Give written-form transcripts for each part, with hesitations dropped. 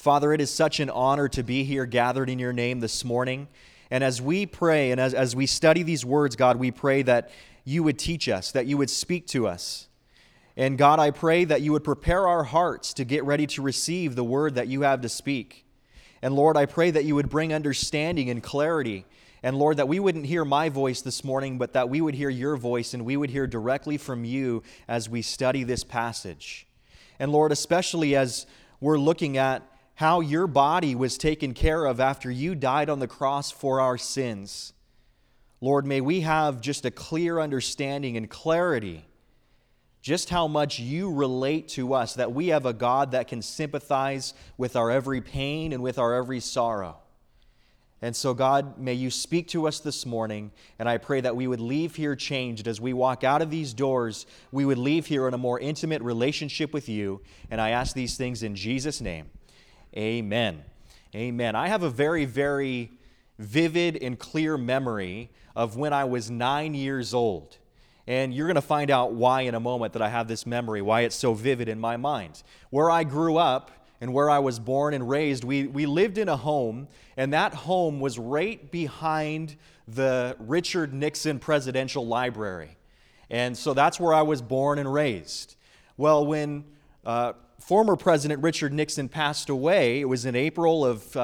Father, it is such an honor to be here gathered in your name this morning. And as we pray and as we study these words, God, we pray that you would teach us, that you would speak to us. And God, I pray that you would prepare our hearts to get ready to receive the word that you have to speak. And Lord, I pray that you would bring understanding and clarity. And Lord, that we wouldn't hear my voice this morning, but that we would hear your voice and we would hear directly from you as we study this passage. And Lord, especially as we're looking at how your body was taken care of after you died on the cross for our sins. Lord, may we have just a clear understanding and clarity just how much you relate to us, that we have a God that can sympathize with our every pain and with our every sorrow. And so, God, may you speak to us this morning, and I pray that we would leave here changed. As we walk out of these doors, we would leave here in a more intimate relationship with you, and I ask these things in Jesus' name. Amen. Amen. I have a very, very vivid and clear memory of when I was 9 years old. And you're going to find out why in a moment that I have this memory, why it's so vivid in my mind. Where I grew up and where I was born and raised, we lived in a home, and that home was right behind the Richard Nixon Presidential Library. And so that's where I was born and raised. Well, when former President Richard Nixon passed away, it was in April of,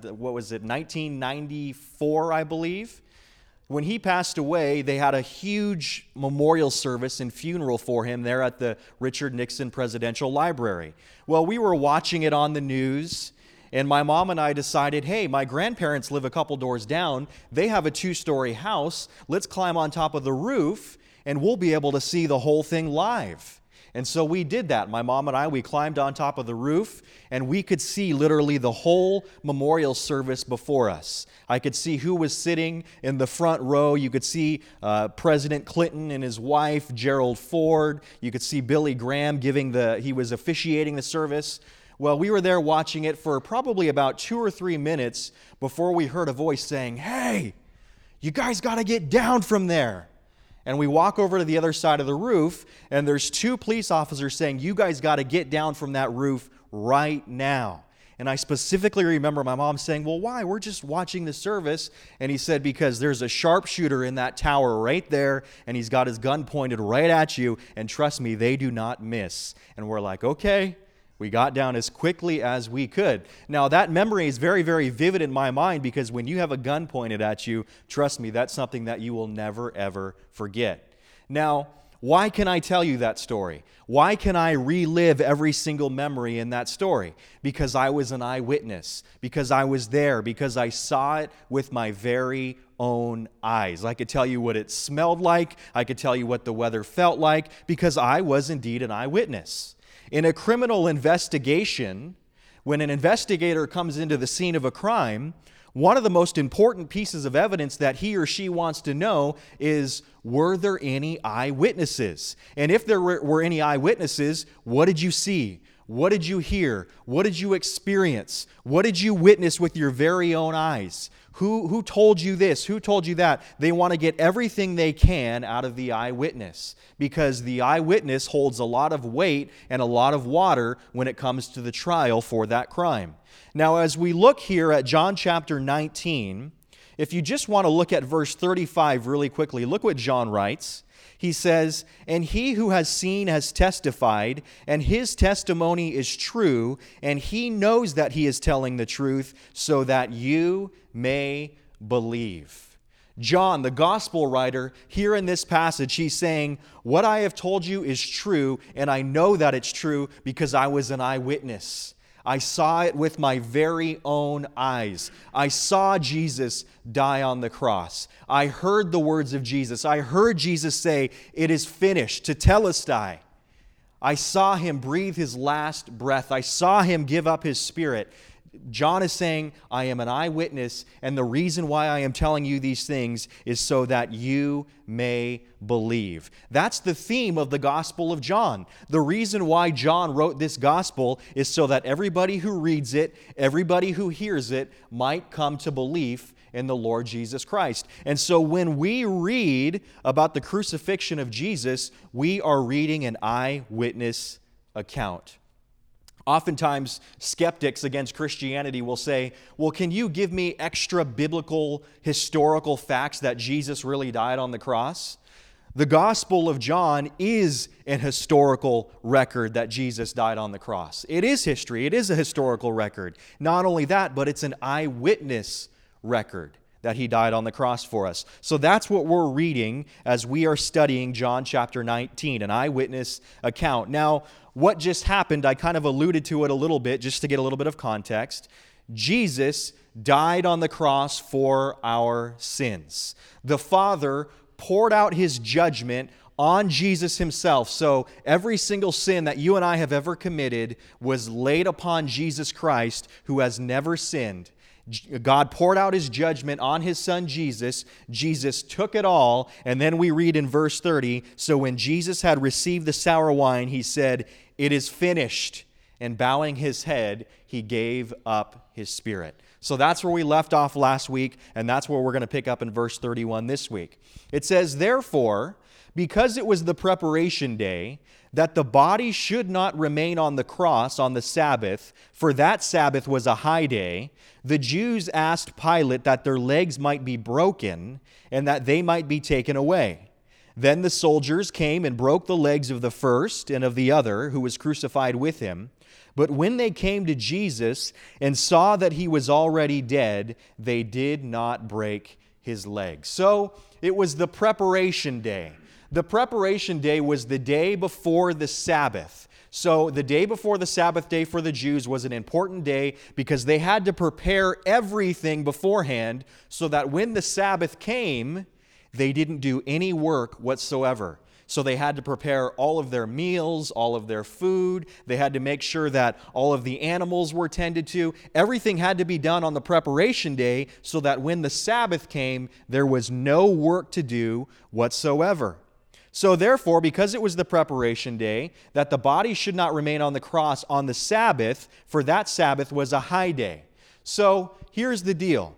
1994, I believe. When he passed away, they had a huge memorial service and funeral for him there at the Richard Nixon Presidential Library. Well, we were watching it on the news, and my mom and I decided, hey, my grandparents live a couple doors down. They have a 2-story house. Let's climb on top of the roof, and we'll be able to see the whole thing live. And so we did that. My mom and I, we climbed on top of the roof, and we could see literally the whole memorial service before us. I could see who was sitting in the front row. You could see President Clinton and his wife, Gerald Ford. You could see Billy Graham he was officiating the service. Well, we were there watching it for probably about 2 or 3 minutes before we heard a voice saying, hey, you guys got to get down from there. And we walk over to the other side of the roof, and there's 2 police officers saying, you guys got to get down from that roof right now. And I specifically remember my mom saying, well, why? We're just watching the service. And he said, because there's a sharpshooter in that tower right there, and he's got his gun pointed right at you, and trust me, they do not miss. And we're like, okay. We got down as quickly as we could. Now, that memory is very, very vivid in my mind because when you have a gun pointed at you, trust me, that's something that you will never, ever forget. Now, why can I tell you that story? Why can I relive every single memory in that story? Because I was an eyewitness, because I was there, because I saw it with my very own eyes. I could tell you what it smelled like. I could tell you what the weather felt like because I was indeed an eyewitness. In a criminal investigation, when an investigator comes into the scene of a crime, one of the most important pieces of evidence that he or she wants to know is, were there any eyewitnesses? And if there were any eyewitnesses, what did you see? What did you hear? What did you experience? What did you witness with your very own eyes? Who told you this? Who told you that? They want to get everything they can out of the eyewitness because the eyewitness holds a lot of weight and a lot of water when it comes to the trial for that crime. Now, as we look here at John chapter 19, if you just want to look at verse 35 really quickly, look what John writes. He says, and he who has seen has testified, and his testimony is true, and he knows that he is telling the truth, so that you may believe. John, the gospel writer, here in this passage, he's saying, what I have told you is true, and I know that it's true because I was an eyewitness. I saw it with my very own eyes. I saw Jesus die on the cross. I heard the words of Jesus. I heard Jesus say, it is finished, tetelestai. I saw him breathe his last breath. I saw him give up his spirit. John is saying, I am an eyewitness, and the reason why I am telling you these things is so that you may believe. That's the theme of the Gospel of John. The reason why John wrote this gospel is so that everybody who reads it, everybody who hears it, might come to belief in the Lord Jesus Christ. And so when we read about the crucifixion of Jesus, we are reading an eyewitness account. Oftentimes, skeptics against Christianity will say, well, can you give me extra biblical, historical facts that Jesus really died on the cross? The Gospel of John is an historical record that Jesus died on the cross. It is history. It is a historical record. Not only that, but it's an eyewitness record that he died on the cross for us. So that's what we're reading as we are studying John chapter 19, an eyewitness account. Now, what just happened, I kind of alluded to it a little bit just to get a little bit of context. Jesus died on the cross for our sins. The Father poured out his judgment on Jesus himself. So every single sin that you and I have ever committed was laid upon Jesus Christ, who has never sinned. God poured out his judgment on his son Jesus. Jesus took it all. And then we read in verse 30, so when Jesus had received the sour wine, he said, "It is finished." And bowing his head, he gave up his spirit. So that's where we left off last week, and that's where we're going to pick up in verse 31 this week. It says, "Therefore, because it was the preparation day, that the body should not remain on the cross on the Sabbath, for that Sabbath was a high day, the Jews asked Pilate that their legs might be broken and that they might be taken away. Then the soldiers came and broke the legs of the first and of the other who was crucified with him. But when they came to Jesus and saw that he was already dead, they did not break his legs." So it was the preparation day. The preparation day was the day before the Sabbath. So the day before the Sabbath day for the Jews was an important day because they had to prepare everything beforehand so that when the Sabbath came, they didn't do any work whatsoever. So they had to prepare all of their meals, all of their food. They had to make sure that all of the animals were tended to. Everything had to be done on the preparation day so that when the Sabbath came, there was no work to do whatsoever. So therefore, because it was the preparation day, that the body should not remain on the cross on the Sabbath, for that Sabbath was a high day. So here's the deal.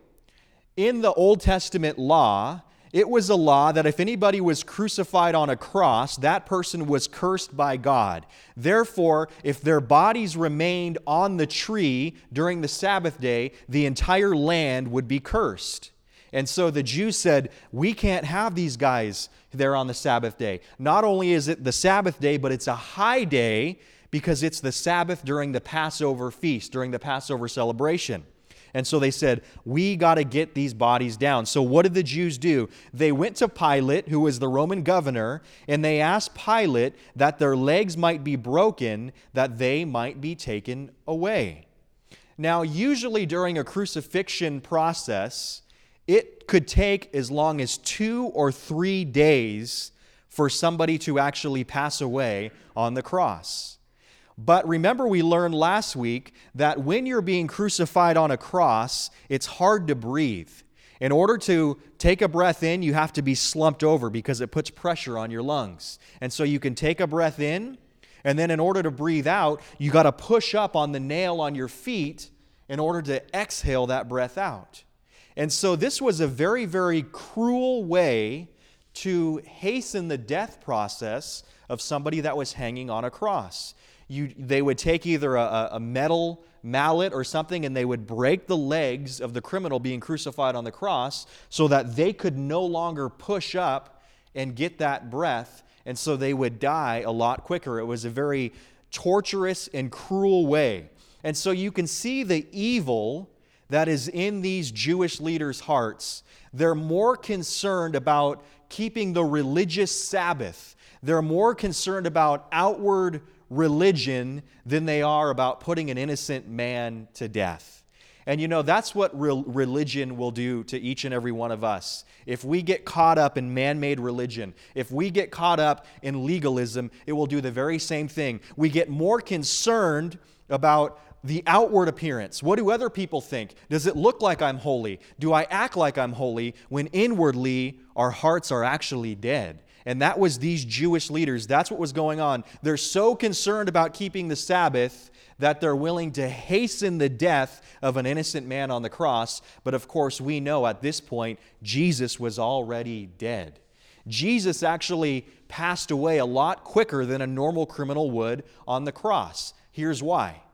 In the Old Testament law, it was a law that if anybody was crucified on a cross, that person was cursed by God. Therefore, if their bodies remained on the tree during the Sabbath day, the entire land would be cursed. And so the Jews said, we can't have these guys there on the Sabbath day. Not only is it the Sabbath day, but it's a high day because it's the Sabbath during the Passover feast, during the Passover celebration. And so they said, we got to get these bodies down. So what did the Jews do? They went to Pilate, who was the Roman governor, and they asked Pilate that their legs might be broken, that they might be taken away. Now, usually during a crucifixion process, it could take as long as 2 or 3 days for somebody to actually pass away on the cross. But remember, we learned last week that when you're being crucified on a cross, it's hard to breathe. In order to take a breath in, you have to be slumped over because it puts pressure on your lungs. And so you can take a breath in, and then in order to breathe out, you got to push up on the nail on your feet in order to exhale that breath out. And so this was a very, very cruel way to hasten the death process of somebody that was hanging on a cross. They would take either a metal mallet or something, and they would break the legs of the criminal being crucified on the cross so that they could no longer push up and get that breath, and so they would die a lot quicker. It was a very torturous and cruel way. And so you can see the evil that is in these Jewish leaders' hearts. They're more concerned about keeping the religious Sabbath. They're more concerned about outward religion than they are about putting an innocent man to death. And you know, that's what religion will do to each and every one of us. If we get caught up in man-made religion, if we get caught up in legalism, it will do the very same thing. We get more concerned about the outward appearance. What do other people think? Does it look like I'm holy? Do I act like I'm holy when inwardly our hearts are actually dead? And that was these Jewish leaders. That's what was going on. They're so concerned about keeping the Sabbath that they're willing to hasten the death of an innocent man on the cross. But of course, we know at this point, Jesus was already dead. Jesus actually passed away a lot quicker than a normal criminal would on the cross. Here's why.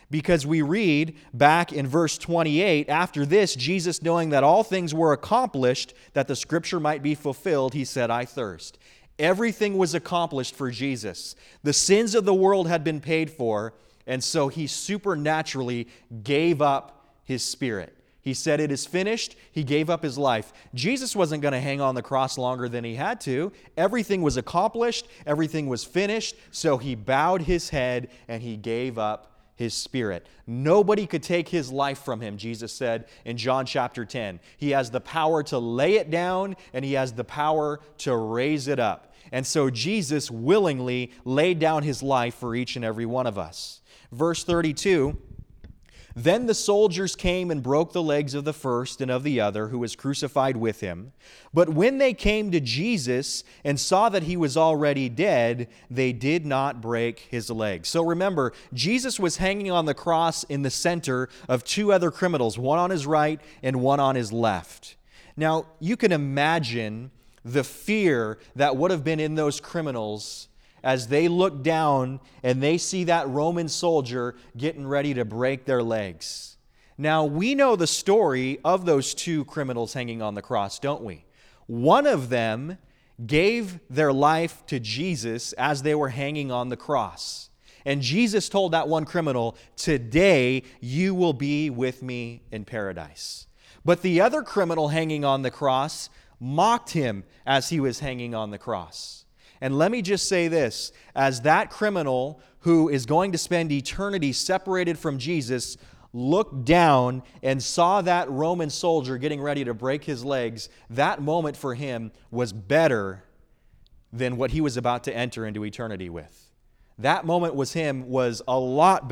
Because we read back in verse 28, after this, Jesus, knowing that all things were accomplished, that the scripture might be fulfilled, he said, I thirst. Everything was accomplished for Jesus. The sins of the world had been paid for, and so he supernaturally gave up his spirit. He said, it is finished. He gave up his life. Jesus wasn't going to hang on the cross longer than he had to. Everything was accomplished. Everything was finished. So he bowed his head and he gave up his spirit. Nobody could take his life from him, Jesus said in John chapter 10. He has the power to lay it down and he has the power to raise it up. And so Jesus willingly laid down his life for each and every one of us. Verse 32, then the soldiers came and broke the legs of the first and of the other who was crucified with him. But when they came to Jesus and saw that he was already dead, they did not break his legs. So remember, Jesus was hanging on the cross in the center of two other criminals, one on his right and one on his left. Now, you can imagine the fear that would have been in those criminals as they look down and they see that Roman soldier getting ready to break their legs. Now, we know the story of those two criminals hanging on the cross, don't we? One of them gave their life to Jesus as they were hanging on the cross. And Jesus told that one criminal, today you will be with me in paradise. But the other criminal hanging on the cross mocked him as he was hanging on the cross. And let me just say this, as that criminal who is going to spend eternity separated from Jesus looked down and saw that Roman soldier getting ready to break his legs, that moment for him was better than what he was about to enter into eternity with. That moment was a lot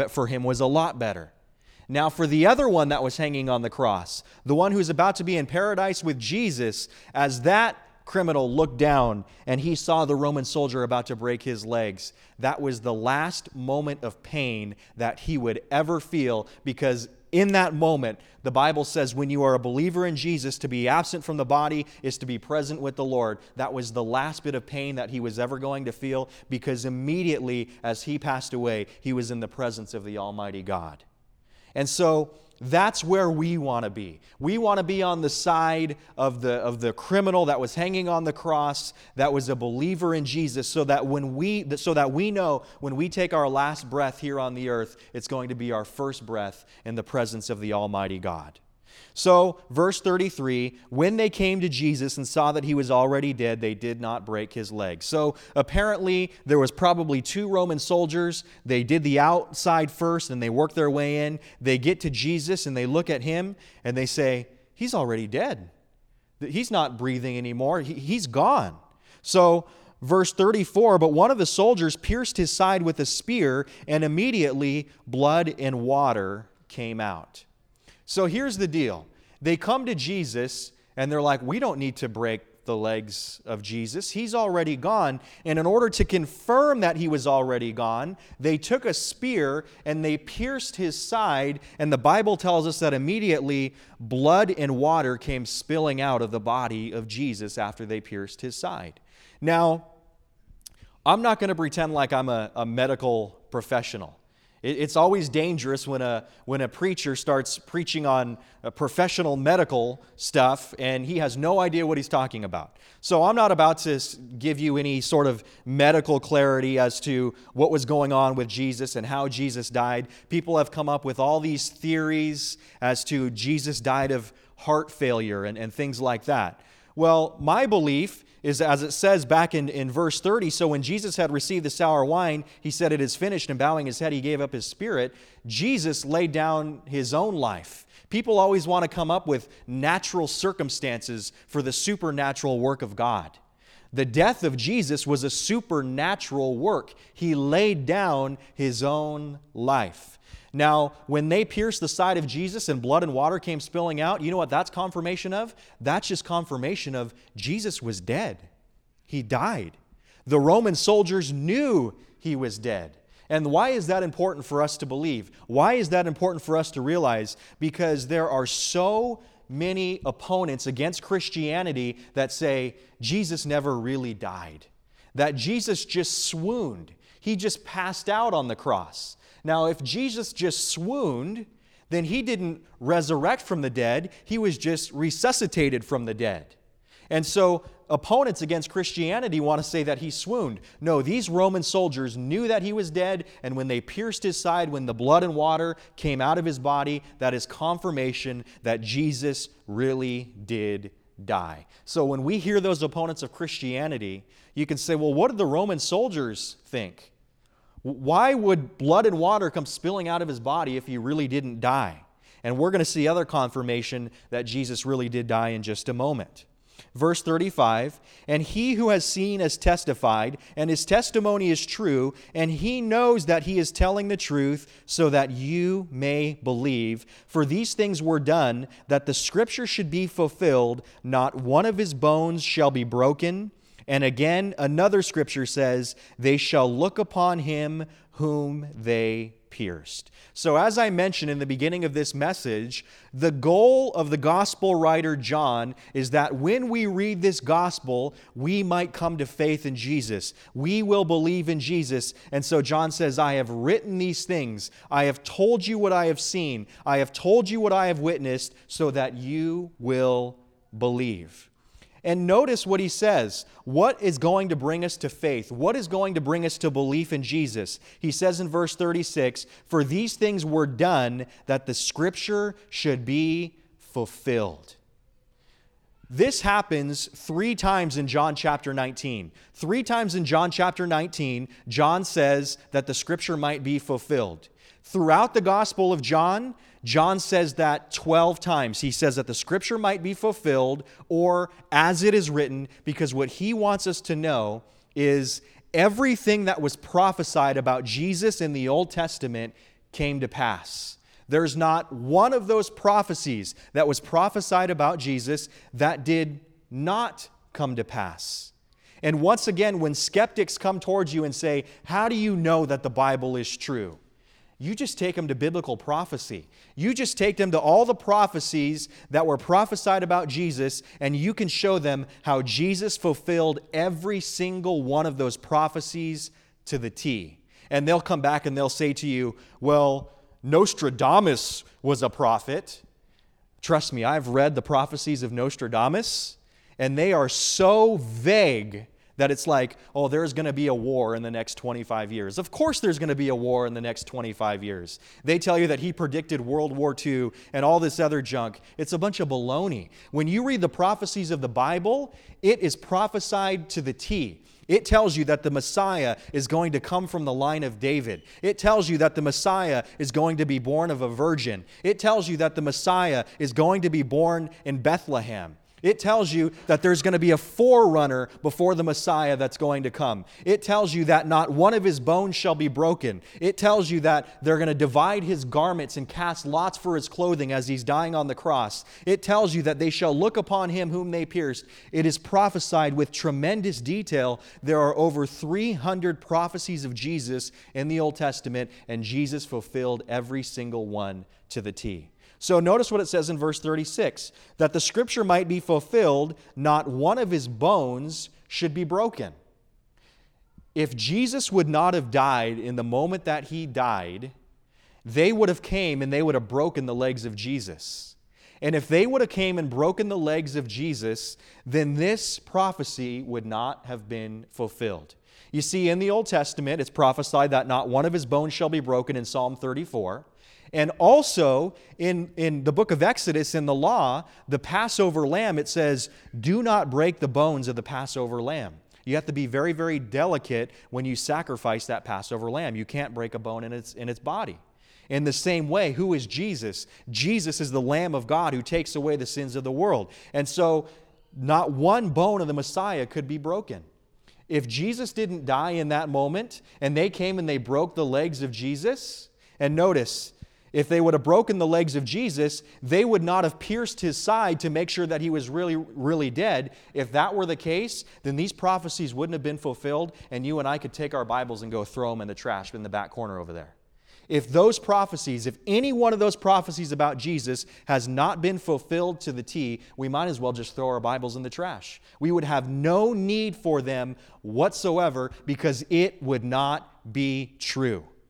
better. Now for the other one that was hanging on the cross, the one who's about to be in paradise with Jesus, as that criminal looked down and he saw the Roman soldier about to break his legs, that was the last moment of pain that he would ever feel, because in that moment, the Bible says when you are a believer in Jesus, to be absent from the body is to be present with the Lord. That was the last bit of pain that he was ever going to feel, because immediately as he passed away, he was in the presence of the Almighty God. And so that's where we want to be. We want to be on the side of the criminal that was hanging on the cross, that was a believer in Jesus, so that we know when we take our last breath here on the earth, it's going to be our first breath in the presence of the Almighty God. So, verse 33, when they came to Jesus and saw that he was already dead, they did not break his legs. So, apparently, there was probably two Roman soldiers. They did the outside first, and they worked their way in. They get to Jesus, and they look at him, and they say, he's already dead. He's not breathing anymore. He's gone. So, verse 34, but one of the soldiers pierced his side with a spear, and immediately blood and water came out. So here's the deal. They come to Jesus and they're like, we don't need to break the legs of Jesus. He's already gone. And in order to confirm that he was already gone, they took a spear and they pierced his side. And the Bible tells us that immediately blood and water came spilling out of the body of Jesus after they pierced his side. Now, I'm not going to pretend like I'm a medical professional. It's always dangerous when a preacher starts preaching on professional medical stuff and he has no idea what he's talking about. So I'm not about to give you any sort of medical clarity as to what was going on with Jesus and how Jesus died. People have come up with all these theories as to Jesus died of heart failure and things like that. Well, my belief is, as it says back in verse 30, so when Jesus had received the sour wine, he said, it is finished, and bowing his head, he gave up his spirit. Jesus laid down his own life. People always want to come up with natural circumstances for the supernatural work of God. The death of Jesus was a supernatural work. He laid down his own life. Now, when they pierced the side of Jesus and blood and water came spilling out, you know what that's confirmation of? That's just confirmation of Jesus was dead. He died. The Roman soldiers knew he was dead. And why is that important for us to believe? Why is that important for us to realize? Because there are so many opponents against Christianity that say Jesus never really died, that Jesus just swooned. He just passed out on the cross. Now, if Jesus just swooned, then he didn't resurrect from the dead. He was just resuscitated from the dead. And so opponents against Christianity want to say that he swooned. No, these Roman soldiers knew that he was dead, and when they pierced his side, when the blood and water came out of his body, that is confirmation that Jesus really did die. So when we hear those opponents of Christianity, you can say, well, what did the Roman soldiers think? Why would blood and water come spilling out of his body if he really didn't die? And we're going to see other confirmation that Jesus really did die in just a moment. Verse 35, and he who has seen has testified, and his testimony is true, and he knows that he is telling the truth, so that you may believe. For these things were done, that the scripture should be fulfilled, not one of his bones shall be broken. And again, another scripture says, they shall look upon him whom they pierced. So as I mentioned in the beginning of this message, the goal of the gospel writer John is that when we read this gospel, we might come to faith in Jesus. We will believe in Jesus. And so John says, I have written these things. I have told you what I have seen. I have told you what I have witnessed, so that you will believe. And notice what he says. What is going to bring us to faith? What is going to bring us to belief in Jesus? He says in verse 36, for these things were done that the scripture should be fulfilled. This happens 3 times in John chapter 19. 3 times in John chapter 19, John says that the scripture might be fulfilled. Throughout the Gospel of John, John says that 12 times. He says that the scripture might be fulfilled, or as it is written, because what he wants us to know is everything that was prophesied about Jesus in the Old Testament came to pass. There's not one of those prophecies that was prophesied about Jesus that did not come to pass. And once again, when skeptics come towards you and say, how do you know that the Bible is true? You just take them to biblical prophecy. You just take them to all the prophecies that were prophesied about Jesus, and you can show them how Jesus fulfilled every single one of those prophecies to the T. And they'll come back and they'll say to you, well, Nostradamus was a prophet. Trust me, I've read the prophecies of Nostradamus, and they are so vague that it's like, oh, there's going to be a war in the next 25 years. Of course there's going to be a war in the next 25 years. They tell you that he predicted World War II and all this other junk. It's a bunch of baloney. When you read the prophecies of the Bible, it is prophesied to the T. It tells you that the Messiah is going to come from the line of David. It tells you that the Messiah is going to be born of a virgin. It tells you that the Messiah is going to be born in Bethlehem. It tells you that there's going to be a forerunner before the Messiah that's going to come. It tells you that not one of his bones shall be broken. It tells you that they're going to divide his garments and cast lots for his clothing as he's dying on the cross. It tells you that they shall look upon him whom they pierced. It is prophesied with tremendous detail. There are over 300 prophecies of Jesus in the Old Testament, and Jesus fulfilled every single one to the T. So notice what it says in verse 36, that the scripture might be fulfilled, not one of his bones should be broken. If Jesus would not have died in the moment that he died, they would have came and they would have broken the legs of Jesus. And if they would have came and broken the legs of Jesus, then this prophecy would not have been fulfilled. You see, in the Old Testament, it's prophesied that not one of his bones shall be broken in Psalm 34. And also, in the book of Exodus, in the law, the Passover lamb, it says, do not break the bones of the Passover lamb. You have to be very, very delicate when you sacrifice that Passover lamb. You can't break a bone in its body. In the same way, who is Jesus? Jesus is the Lamb of God who takes away the sins of the world. And so, not one bone of the Messiah could be broken. If Jesus didn't die in that moment, and they came and they broke the legs of Jesus, and notice, if they would have broken the legs of Jesus, they would not have pierced his side to make sure that he was really, really dead. If that were the case, then these prophecies wouldn't have been fulfilled, and you and I could take our Bibles and go throw them in the trash in the back corner over there. If those prophecies, if any one of those prophecies about Jesus has not been fulfilled to the T, we might as well just throw our Bibles in the trash. We would have no need for them whatsoever because it would not be true.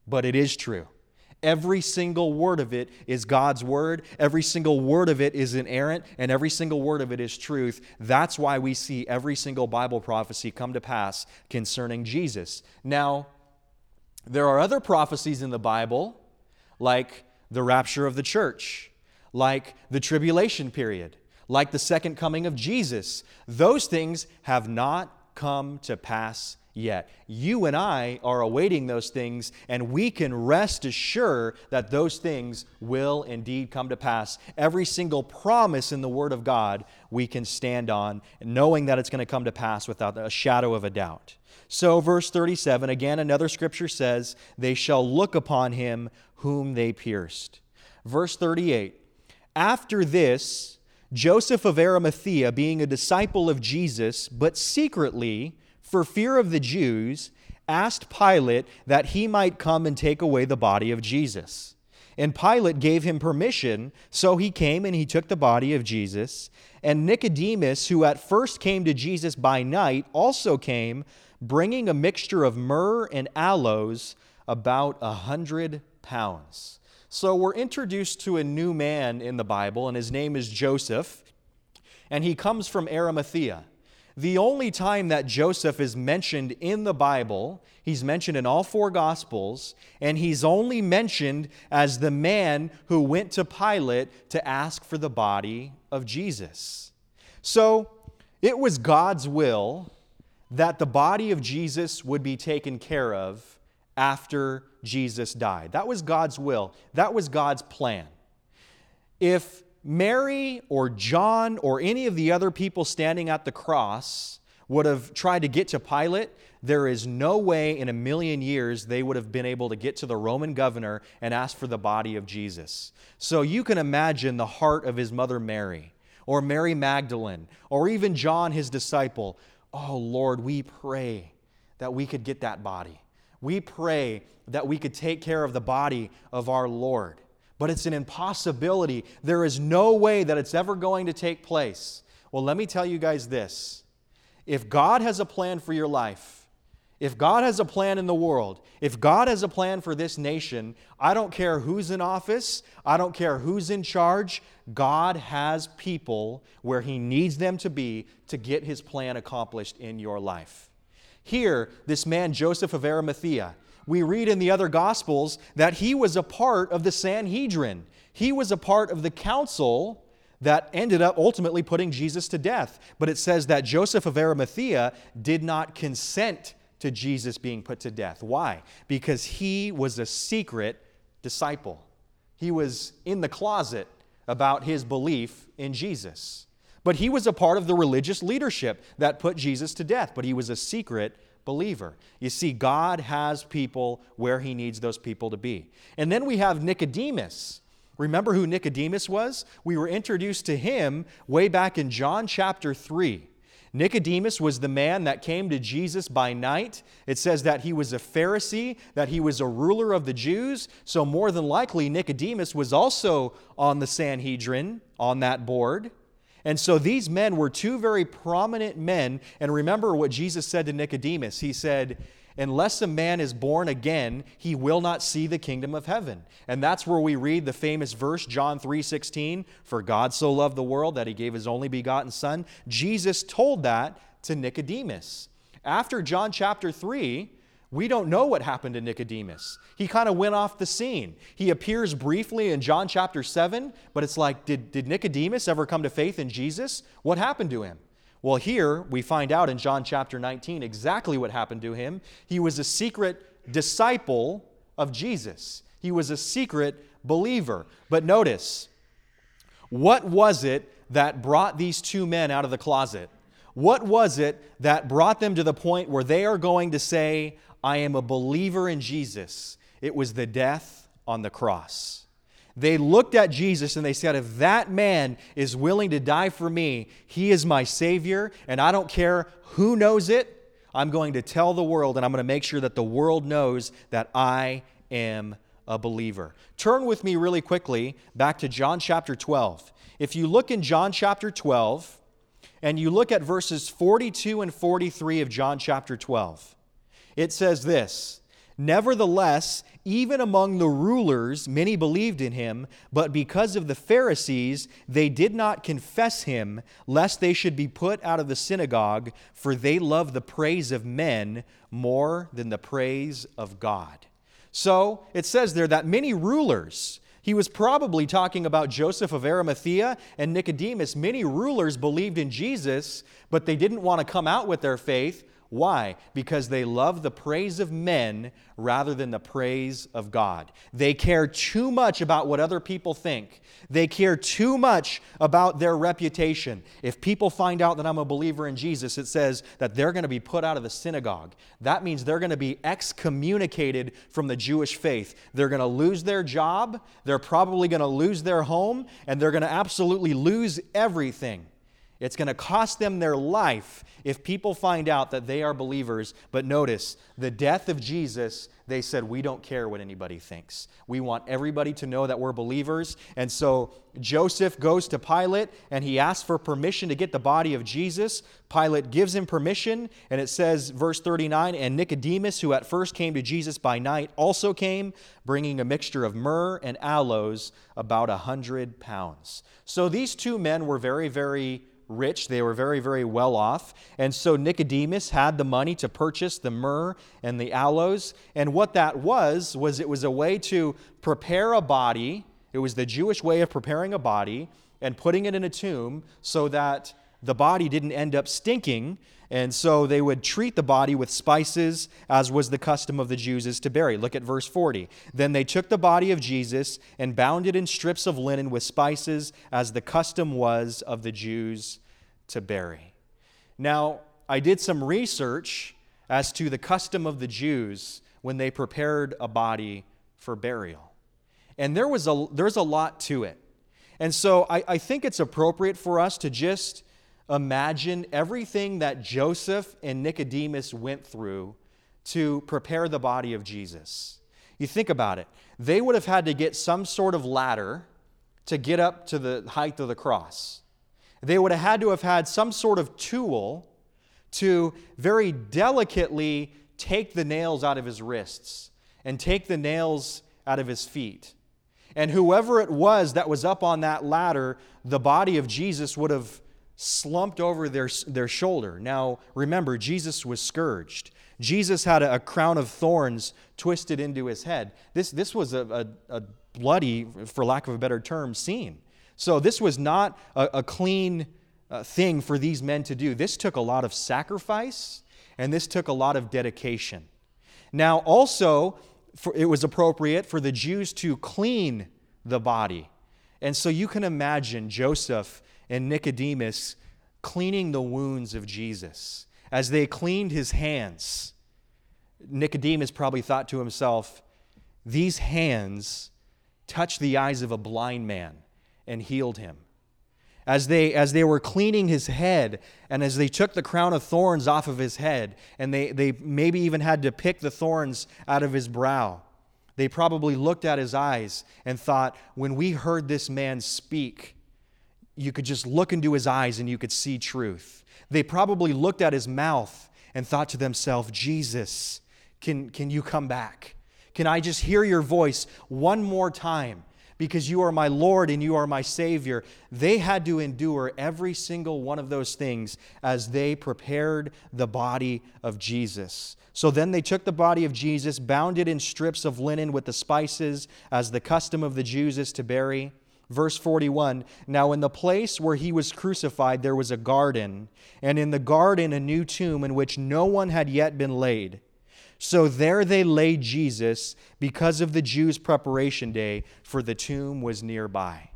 but it is true. Every single word of it is God's word. Every single word of it is inerrant, and every single word of it is truth. That's why we see every single Bible prophecy come to pass concerning Jesus. Now, there are other prophecies in the Bible, like the rapture of the church, like the tribulation period, like the second coming of Jesus. Those things have not come to pass yet. You and I are awaiting those things, and we can rest assured that those things will indeed come to pass. Every single promise in the Word of God we can stand on, knowing that it's going to come to pass without a shadow of a doubt. So verse 37, again, another scripture says, "They shall look upon him whom they pierced." Verse 38, "After this, Joseph of Arimathea, being a disciple of Jesus, but secretly, for fear of the Jews, asked Pilate that he might come and take away the body of Jesus. And Pilate gave him permission, so he came and he took the body of Jesus. And Nicodemus, who at first came to Jesus by night, also came, bringing a mixture of myrrh and aloes, about 100 pounds. So we're introduced to a new man in the Bible, and his name is Joseph, and he comes from Arimathea. The only time that Joseph is mentioned in the Bible, he's mentioned in all four Gospels, and he's only mentioned as the man who went to Pilate to ask for the body of Jesus. So it was God's will that the body of Jesus would be taken care of after Jesus died. That was God's will. That was God's plan. If Mary or John or any of the other people standing at the cross would have tried to get to Pilate, there is no way in a million years they would have been able to get to the Roman governor and ask for the body of Jesus. So you can imagine the heart of his mother Mary, or Mary Magdalene, or even John, his disciple. Oh Lord, we pray that we could get that body. We pray that we could take care of the body of our Lord. But it's an impossibility. There is no way that it's ever going to take place. Well, let me tell you guys this. If God has a plan for your life, if God has a plan in the world, if God has a plan for this nation, I don't care who's in office, I don't care who's in charge, God has people where He needs them to be to get His plan accomplished in your life. Here, this man Joseph of Arimathea, we read in the other Gospels that he was a part of the Sanhedrin. He was a part of the council that ended up ultimately putting Jesus to death. But it says that Joseph of Arimathea did not consent to Jesus being put to death. Why? Because he was a secret disciple. He was in the closet about his belief in Jesus. But he was a part of the religious leadership that put Jesus to death. But he was a secret believer. You see, God has people where He needs those people to be. And then we have Nicodemus. Remember who Nicodemus was? We were introduced to him way back in John chapter 3. Nicodemus was the man that came to Jesus by night. It says that he was a Pharisee, that he was a ruler of the Jews. So more than likely, Nicodemus was also on the Sanhedrin, on that board. And so these men were two very prominent men. And remember what Jesus said to Nicodemus. He said, unless a man is born again, he will not see the kingdom of heaven. And that's where we read the famous verse, John 3:16, for God so loved the world that He gave His only begotten Son. Jesus told that to Nicodemus. After John chapter 3, we don't know what happened to Nicodemus. He kind of went off the scene. He appears briefly in John chapter 7, but it's like, did Nicodemus ever come to faith in Jesus? What happened to him? Well, here we find out in John chapter 19 exactly what happened to him. He was a secret disciple of Jesus. He was a secret believer. But notice, what was it that brought these two men out of the closet? What was it that brought them to the point where they are going to say, I am a believer in Jesus? It was the death on the cross. They looked at Jesus and they said, if that man is willing to die for me, he is my Savior, and I don't care who knows it, I'm going to tell the world, and I'm going to make sure that the world knows that I am a believer. Turn with me really quickly back to John chapter 12. If you look in John chapter 12, and you look at verses 42 and 43 of John chapter 12, it says this, Nevertheless, even among the rulers, many believed in him, but because of the Pharisees, they did not confess him, lest they should be put out of the synagogue, for they love the praise of men more than the praise of God. So it says there that many rulers, he was probably talking about Joseph of Arimathea and Nicodemus. Many rulers believed in Jesus, but they didn't want to come out with their faith. Why? Because they love the praise of men rather than the praise of God. They care too much about what other people think. They care too much about their reputation. If people find out that I'm a believer in Jesus, it says that they're going to be put out of the synagogue. That means they're going to be excommunicated from the Jewish faith. They're going to lose their job, they're probably going to lose their home, and they're going to absolutely lose everything. It's going to cost them their life if people find out that they are believers. But notice, the death of Jesus, they said, we don't care what anybody thinks. We want everybody to know that we're believers. And so Joseph goes to Pilate and he asks for permission to get the body of Jesus. Pilate gives him permission, and it says, verse 39, and Nicodemus, who at first came to Jesus by night, also came, bringing a mixture of myrrh and aloes, about 100 pounds. So these two men were very, very rich. They were very, very well off. And so Nicodemus had the money to purchase the myrrh and the aloes. And what that was it was a way to prepare a body. It was the Jewish way of preparing a body and putting it in a tomb so that the body didn't end up stinking. And so they would treat the body with spices, as was the custom of the Jews is to bury. Look at verse 40. Then they took the body of Jesus and bound it in strips of linen with spices, as the custom was of the Jews to bury. Now, I did some research as to the custom of the Jews when they prepared a body for burial. And there's a lot to it. And so I think it's appropriate for us to just imagine everything that Joseph and Nicodemus went through to prepare the body of Jesus. You think about it. They would have had to get some sort of ladder to get up to the height of the cross. They would have had some sort of tool to very delicately take the nails out of his wrists and take the nails out of his feet. And whoever it was that was up on that ladder, the body of Jesus would have slumped over their shoulder. Now, remember, Jesus was scourged. Jesus had a crown of thorns twisted into his head. This was a bloody, for lack of a better term, scene. So this was not a clean thing for these men to do. This took a lot of sacrifice, and this took a lot of dedication. Now, also, it was appropriate for the Jews to clean the body. And so you can imagine Joseph and Nicodemus cleaning the wounds of Jesus. As they cleaned his hands, Nicodemus probably thought to himself, these hands touched the eyes of a blind man and healed him. As they were cleaning his head, and as they took the crown of thorns off of his head, and they maybe even had to pick the thorns out of his brow, they probably looked at his eyes and thought, when we heard this man speak, you could just look into his eyes and you could see truth. They probably looked at his mouth and thought to themselves, Jesus, can you come back? Can I just hear your voice one more time? Because you are my Lord and you are my Savior. They had to endure every single one of those things as they prepared the body of Jesus. So then they took the body of Jesus, bound it in strips of linen with the spices, as the custom of the Jews is to bury. Verse 41, now in the place where he was crucified there was a garden, and in the garden a new tomb in which no one had yet been laid. So there they laid Jesus because of the Jews' preparation day, for the tomb was nearby.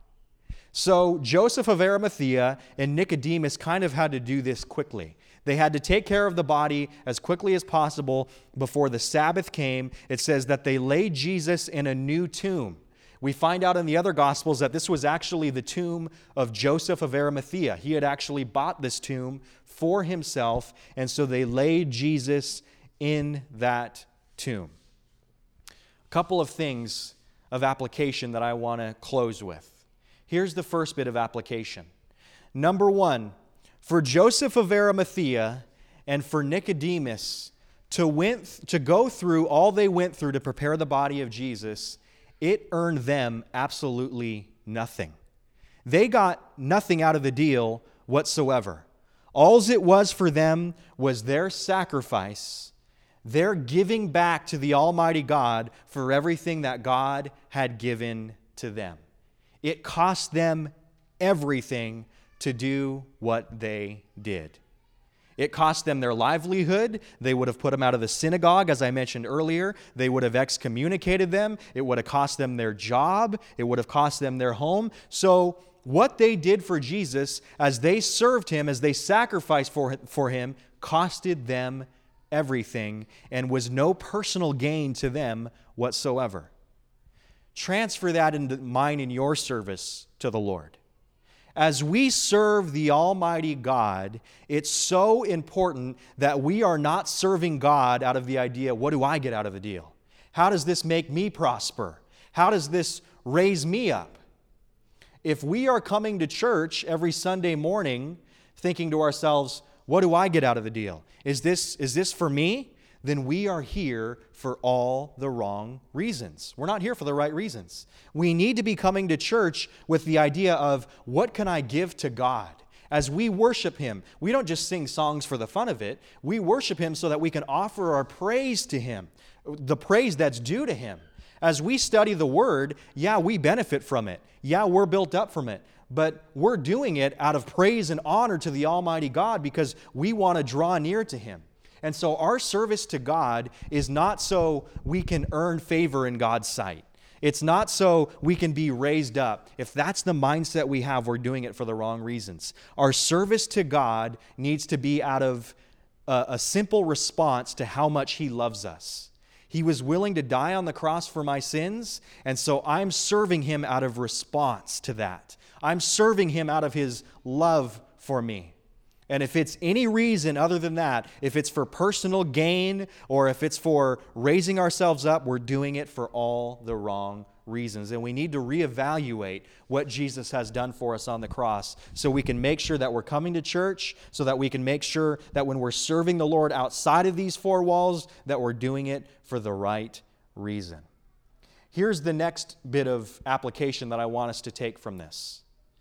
So Joseph of Arimathea and Nicodemus kind of had to do this quickly. They had to take care of the body as quickly as possible before the Sabbath came. It says that they laid Jesus in a new tomb. We find out in the other Gospels that this was actually the tomb of Joseph of Arimathea. He had actually bought this tomb for himself, and so they laid Jesus in that tomb. A couple of things of application that I want to close with. Here's the first bit of application. Number one, for Joseph of Arimathea and for Nicodemus To go through all they went through to prepare the body of Jesus, it earned them absolutely nothing. They got nothing out of the deal whatsoever. All it was for them was their sacrifice, their giving back to the Almighty God for everything that God had given to them. It cost them everything to do what they did. It cost them their livelihood. They would have put them out of the synagogue, as I mentioned earlier. They would have excommunicated them. It would have cost them their job. It would have cost them their home. So what they did for Jesus, as they served him, as they sacrificed for him, costed them everything and was no personal gain to them whatsoever. Transfer that into mine and your service to the Lord. As we serve the Almighty God, it's so important that we are not serving God out of the idea, what do I get out of the deal? How does this make me prosper? How does this raise me up? If we are coming to church every Sunday morning thinking to ourselves, what do I get out of the deal? Is this for me? Then we are here for all the wrong reasons. We're not here for the right reasons. We need to be coming to church with the idea of, what can I give to God? As we worship Him, we don't just sing songs for the fun of it. We worship Him so that we can offer our praise to Him, the praise that's due to Him. As we study the Word, yeah, we benefit from it. Yeah, we're built up from it. But we're doing it out of praise and honor to the Almighty God because we want to draw near to Him. And so our service to God is not so we can earn favor in God's sight. It's not so we can be raised up. If that's the mindset we have, we're doing it for the wrong reasons. Our service to God needs to be out of a simple response to how much He loves us. He was willing to die on the cross for my sins, and so I'm serving Him out of response to that. I'm serving Him out of His love for me. And if it's any reason other than that, if it's for personal gain or if it's for raising ourselves up, we're doing it for all the wrong reasons. And we need to reevaluate what Jesus has done for us on the cross so we can make sure that we're coming to church, so that we can make sure that when we're serving the Lord outside of these four walls, that we're doing it for the right reason. Here's the next bit of application that I want us to take from this.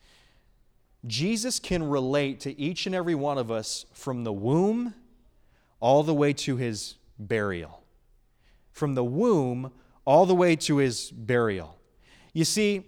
Jesus can relate to each and every one of us from the womb all the way to His burial. From the womb all the way to His burial. You see,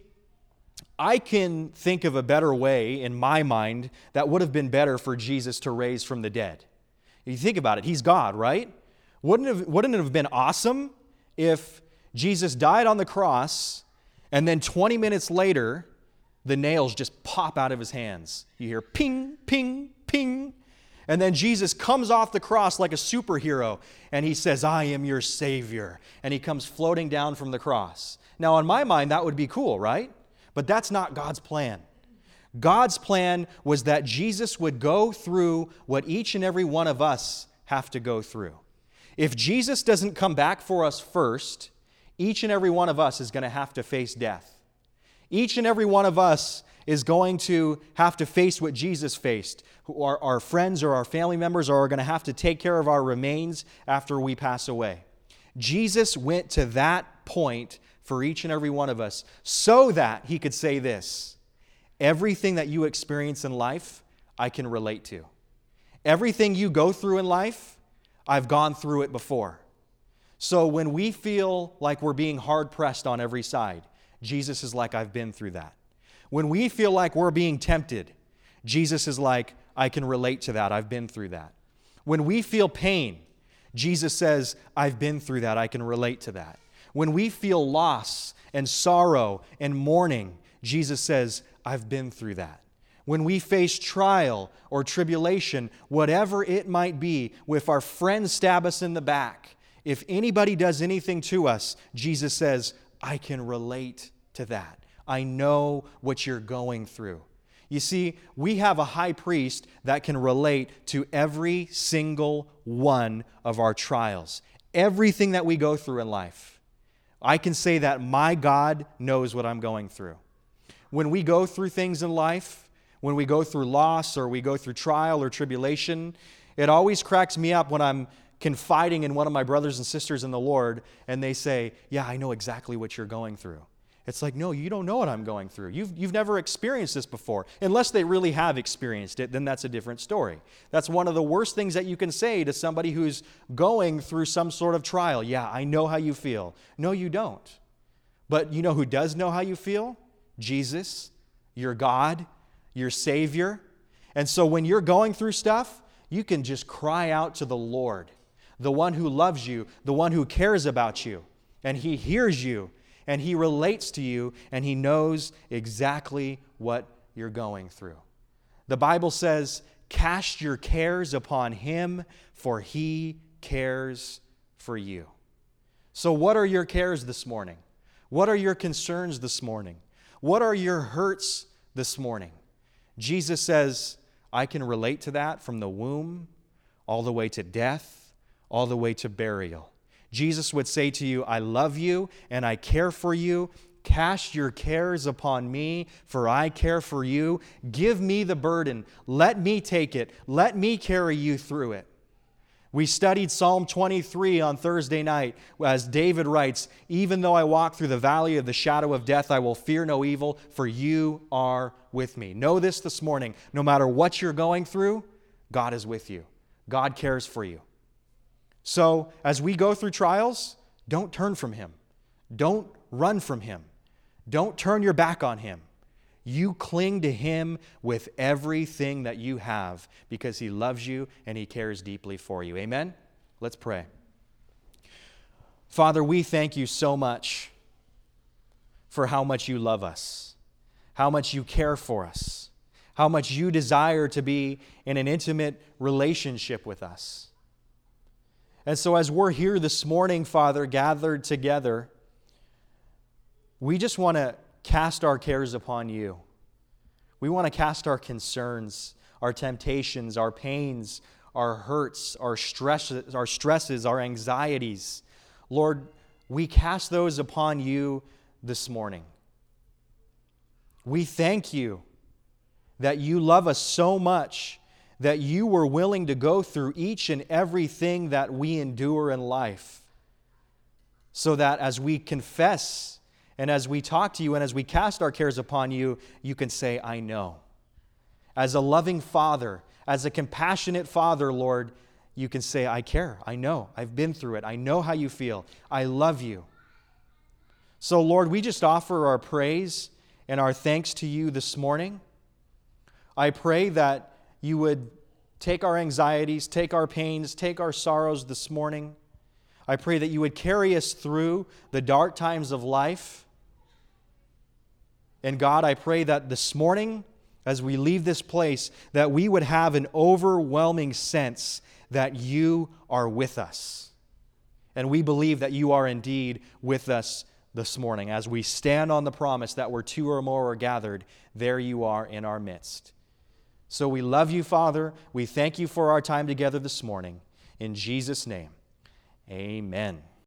I can think of a better way in my mind that would have been better for Jesus to raise from the dead. You think about it, He's God, right? Wouldn't it have been awesome if Jesus died on the cross and then 20 minutes later, the nails just pop out of His hands. You hear ping, ping, ping. And then Jesus comes off the cross like a superhero and He says, I am your Savior. And He comes floating down from the cross. Now, in my mind, that would be cool, right? But that's not God's plan. God's plan was that Jesus would go through what each and every one of us have to go through. If Jesus doesn't come back for us first, each and every one of us is going to have to face death. Each and every one of us is going to have to face what Jesus faced. Our friends or our family members are going to have to take care of our remains after we pass away. Jesus went to that point for each and every one of us so that He could say this, everything that you experience in life, I can relate to. Everything you go through in life, I've gone through it before. So when we feel like we're being hard-pressed on every side, Jesus is like, I've been through that. When we feel like we're being tempted, Jesus is like, I can relate to that. I've been through that. When we feel pain, Jesus says, I've been through that. I can relate to that. When we feel loss and sorrow and mourning, Jesus says, I've been through that. When we face trial or tribulation, whatever it might be, if our friends stab us in the back, if anybody does anything to us, Jesus says, I can relate to that. I know what you're going through. You see, we have a high priest that can relate to every single one of our trials. Everything that we go through in life. I can say that my God knows what I'm going through. When we go through things in life, when we go through loss or we go through trial or tribulation, it always cracks me up when I'm confiding in one of my brothers and sisters in the Lord, and they say, yeah, I know exactly what you're going through. It's like, no, you don't know what I'm going through. You've never experienced this before. Unless they really have experienced it, then that's a different story. That's one of the worst things that you can say to somebody who's going through some sort of trial. Yeah, I know how you feel. No, you don't. But you know who does know how you feel? Jesus, your God, your Savior. And so when you're going through stuff, you can just cry out to the Lord, the one who loves you, the one who cares about you, and He hears you. And He relates to you, and He knows exactly what you're going through. The Bible says, cast your cares upon Him, for He cares for you. So what are your cares this morning? What are your concerns this morning? What are your hurts this morning? Jesus says, I can relate to that from the womb, all the way to death, all the way to burial. Jesus would say to you, I love you and I care for you. Cast your cares upon me, for I care for you. Give me the burden. Let me take it. Let me carry you through it. We studied Psalm 23 on Thursday night as David writes, even though I walk through the valley of the shadow of death, I will fear no evil, for you are with me. Know this morning, no matter what you're going through, God is with you. God cares for you. So, as we go through trials, don't turn from Him. Don't run from Him. Don't turn your back on Him. You cling to Him with everything that you have because He loves you and He cares deeply for you. Amen? Let's pray. Father, we thank you so much for how much you love us, how much you care for us, how much you desire to be in an intimate relationship with us. And so as we're here this morning, Father, gathered together, we just want to cast our cares upon you. We want to cast our concerns, our temptations, our pains, our hurts, our stresses, our anxieties. Lord, we cast those upon you this morning. We thank you that you love us so much that you were willing to go through each and everything that we endure in life, so that as we confess and as we talk to you and as we cast our cares upon you, you can say, I know. As a loving Father, as a compassionate Father, Lord, you can say, I care, I know, I've been through it, I know how you feel, I love you. So, Lord, we just offer our praise and our thanks to you this morning. I pray that you would take our anxieties, take our pains, take our sorrows this morning. I pray that you would carry us through the dark times of life. And God, I pray that this morning, as we leave this place, that we would have an overwhelming sense that you are with us. And we believe that you are indeed with us this morning. As we stand on the promise that where two or more are gathered, there you are in our midst. So we love you, Father. We thank you for our time together this morning. In Jesus' name, amen.